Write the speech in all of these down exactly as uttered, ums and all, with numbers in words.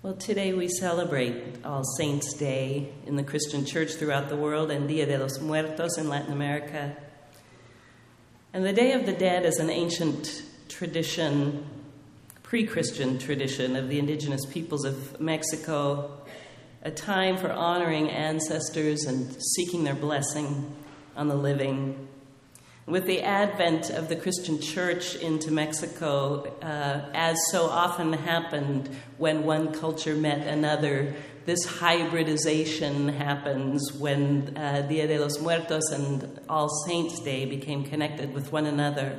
Well, today we celebrate All Saints' Day in the Christian church throughout the world and Dia de los Muertos in Latin America. And the Day of the Dead is an ancient tradition, pre-Christian tradition of the indigenous peoples of Mexico, a time for honoring ancestors and seeking their blessing on the living. With the advent of the Christian church into Mexico, uh, as so often happened when one culture met another, this hybridization happens when uh, Dia de los Muertos and All Saints' Day became connected with one another.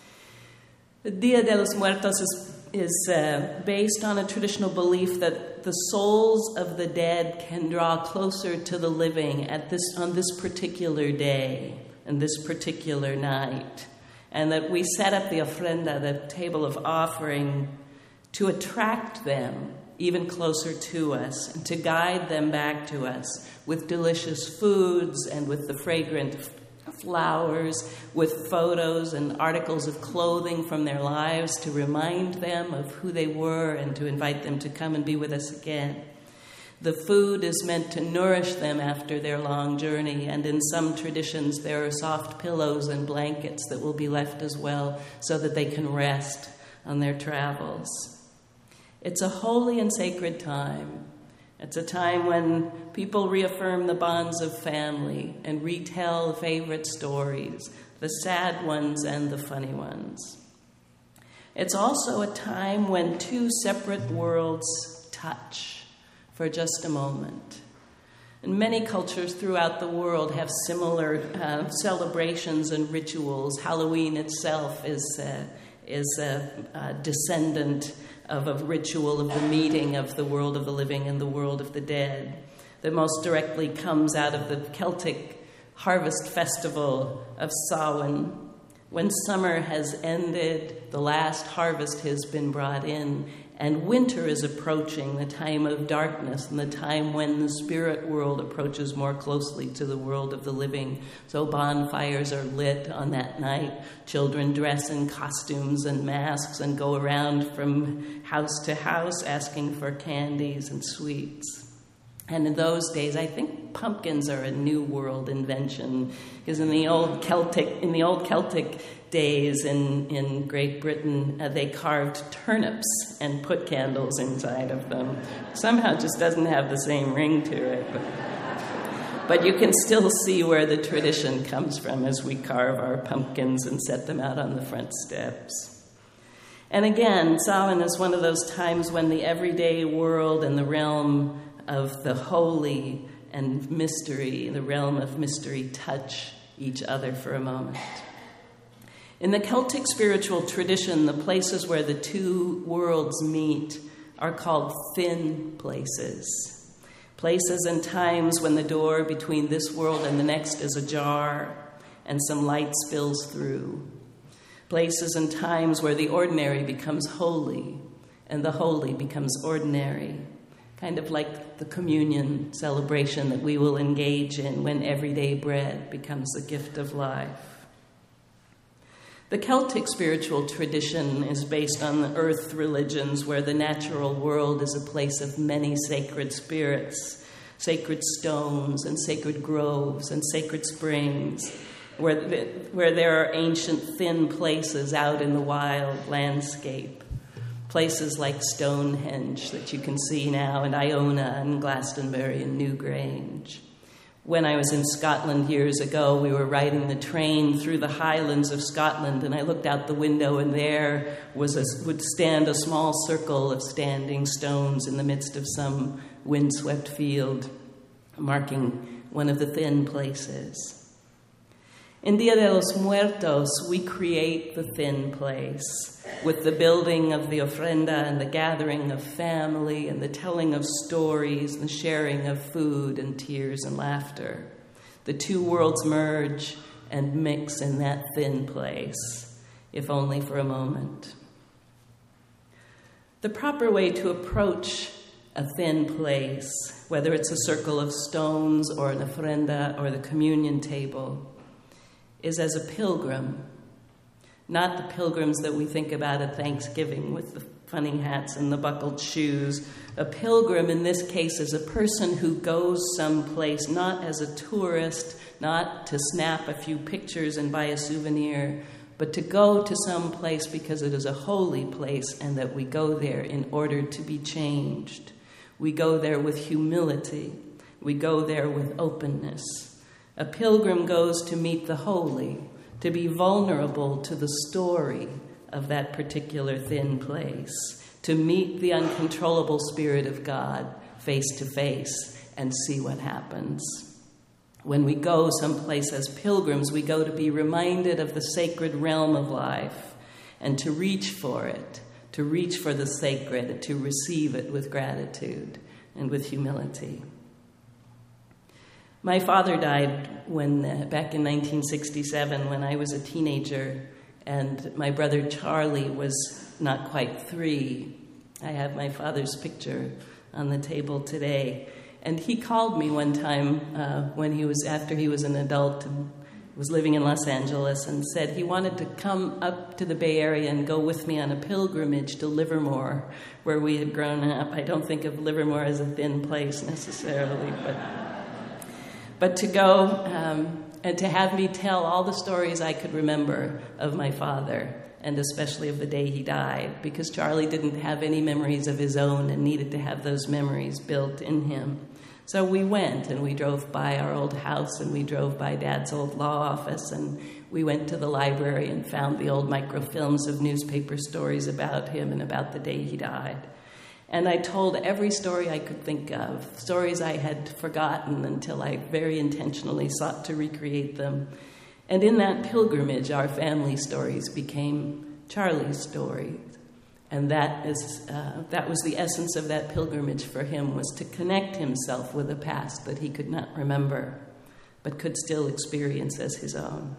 The Dia de los Muertos is, is uh, based on a traditional belief that the souls of the dead can draw closer to the living at this on this particular day. And this particular night, and that we set up the ofrenda, the table of offering, to attract them even closer to us and to guide them back to us with delicious foods and with the fragrant flowers, with photos and articles of clothing from their lives to remind them of who they were and to invite them to come and be with us again. The food is meant to nourish them after their long journey, and in some traditions there are soft pillows and blankets that will be left as well so that they can rest on their travels. It's a holy and sacred time. It's a time when people reaffirm the bonds of family and retell favorite stories, the sad ones and the funny ones. It's also a time when two separate worlds touch for just a moment. And many cultures throughout the world have similar uh, celebrations and rituals. Halloween itself is, uh, is a, a descendant of a ritual of the meeting of the world of the living and the world of the dead that most directly comes out of the Celtic harvest festival of Samhain. When summer has ended, the last harvest has been brought in, and winter is approaching, the time of darkness and the time when the spirit world approaches more closely to the world of the living. So bonfires are lit on that night. Children dress in costumes and masks and go around from house to house asking for candies and sweets. And in those days, I think pumpkins are a New World invention, because in the old Celtic, in the old Celtic days in, in Great Britain, uh, they carved turnips and put candles inside of them. Somehow it just doesn't have the same ring to it. But, but you can still see where the tradition comes from as we carve our pumpkins and set them out on the front steps. And again, Samhain is one of those times when the everyday world and the realm of the holy and mystery, the realm of mystery, touch each other for a moment. In the Celtic spiritual tradition, the places where the two worlds meet are called thin places. Places and times when the door between this world and the next is ajar and some light spills through. Places and times where the ordinary becomes holy and the holy becomes ordinary. Kind of like the communion celebration that we will engage in when everyday bread becomes the gift of life. The Celtic spiritual tradition is based on the earth religions where the natural world is a place of many sacred spirits, sacred stones and sacred groves and sacred springs, where, the, where there are ancient thin places out in the wild landscape. Places like Stonehenge that you can see now, and Iona and Glastonbury and Newgrange. When I was in Scotland years ago, we were riding the train through the highlands of Scotland, and I looked out the window, and there was a, would stand a small circle of standing stones in the midst of some windswept field, marking one of the thin places. In Dia de los Muertos, we create the thin place with the building of the ofrenda and the gathering of family and the telling of stories and the sharing of food and tears and laughter. The two worlds merge and mix in that thin place, if only for a moment. The proper way to approach a thin place, whether it's a circle of stones or an ofrenda or the communion table, is as a pilgrim, not the pilgrims that we think about at Thanksgiving with the funny hats and the buckled shoes. A pilgrim, in this case, is a person who goes someplace not as a tourist, not to snap a few pictures and buy a souvenir, but to go to some place because it is a holy place and that we go there in order to be changed. We go there with humility. We go there with openness. A pilgrim goes to meet the holy, to be vulnerable to the story of that particular thin place, to meet the uncontrollable Spirit of God face to face and see what happens. When we go someplace as pilgrims, we go to be reminded of the sacred realm of life and to reach for it, to reach for the sacred, to receive it with gratitude and with humility. My father died when uh, back in nineteen sixty-seven when I was a teenager, and my brother Charlie was not quite three. I have my father's picture on the table today. And he called me one time uh, when he was, after he was an adult and was living in Los Angeles, and said he wanted to come up to the Bay Area and go with me on a pilgrimage to Livermore, where we had grown up. I don't think of Livermore as a thin place necessarily, but but to go um, and to have me tell all the stories I could remember of my father, and especially of the day he died, because Charlie didn't have any memories of his own and needed to have those memories built in him. So we went, and we drove by our old house, and we drove by Dad's old law office, and we went to the library and found the old microfilms of newspaper stories about him and about the day he died. And I told every story I could think of, stories I had forgotten until I very intentionally sought to recreate them. And in that pilgrimage, our family stories became Charlie's stories. And that is uh, that was the essence of that pilgrimage for him, was to connect himself with a past that he could not remember, but could still experience as his own.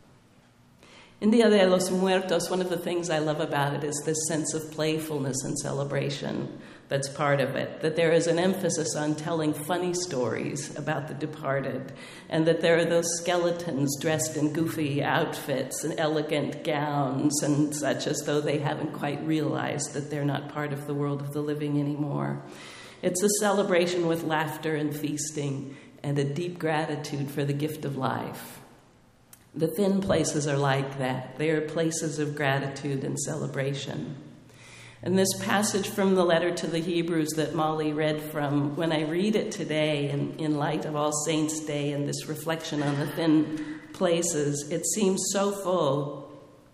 In Dia de los Muertos, one of the things I love about it is this sense of playfulness and celebration that's part of it, that there is an emphasis on telling funny stories about the departed, and that there are those skeletons dressed in goofy outfits and elegant gowns and such, as though they haven't quite realized that they're not part of the world of the living anymore. It's a celebration with laughter and feasting and a deep gratitude for the gift of life. The thin places are like that. They are places of gratitude and celebration. And this passage from the letter to the Hebrews that Molly read from, when I read it today in, in light of All Saints' Day and this reflection on the thin places, it seems so full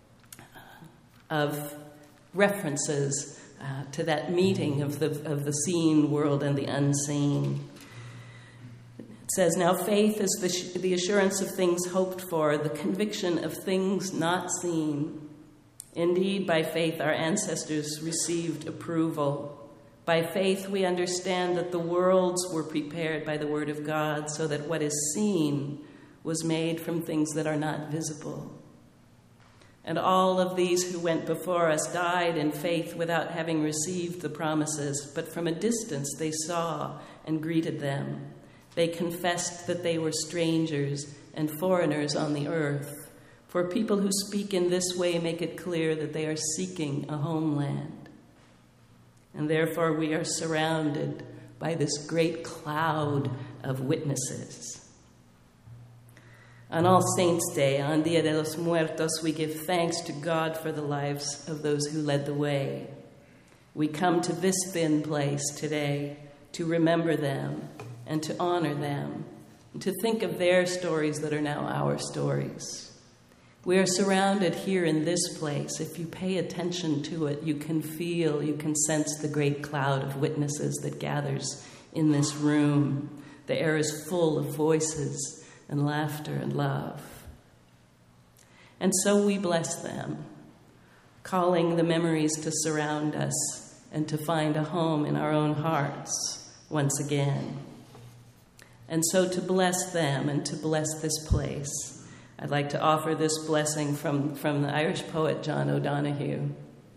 of references uh, to that meeting of the, of the seen world and the unseen. It says, now faith is the, the assurance of things hoped for, the conviction of things not seen. Indeed, by faith our ancestors received approval. By faith we understand that the worlds were prepared by the word of God, so that what is seen was made from things that are not visible. And all of these who went before us died in faith without having received the promises, but from a distance they saw and greeted them. They confessed that they were strangers and foreigners on the earth. For people who speak in this way make it clear that they are seeking a homeland. And therefore we are surrounded by this great cloud of witnesses. On All Saints' Day, on Dia de los Muertos, we give thanks to God for the lives of those who led the way. We come to this thin place today to remember them and to honor them, and to think of their stories that are now our stories. We are surrounded here in this place. If you pay attention to it, you can feel, you can sense the great cloud of witnesses that gathers in this room. The air is full of voices and laughter and love. And so we bless them, calling the memories to surround us and to find a home in our own hearts once again. And so to bless them and to bless this place, I'd like to offer this blessing from, from the Irish poet John O'Donoghue.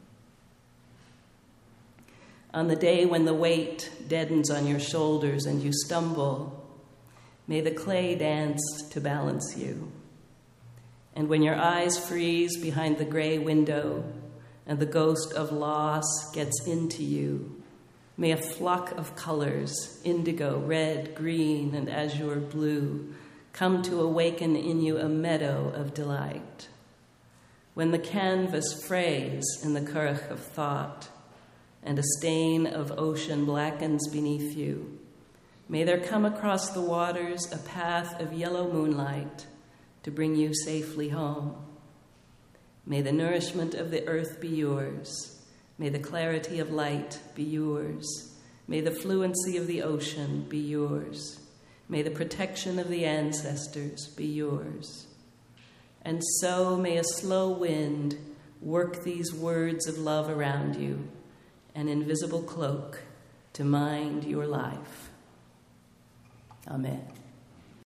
On the day when the weight deadens on your shoulders and you stumble, may the clay dance to balance you. And when your eyes freeze behind the gray window and the ghost of loss gets into you. May a flock of colors, indigo, red, green, and azure blue, come to awaken in you a meadow of delight. When the canvas frays in the currach of thought, and a stain of ocean blackens beneath you, may there come across the waters a path of yellow moonlight to bring you safely home. May the nourishment of the earth be yours. May the clarity of light be yours. May the fluency of the ocean be yours. May the protection of the ancestors be yours. And so may a slow wind work these words of love around you, an invisible cloak to mind your life. Amen.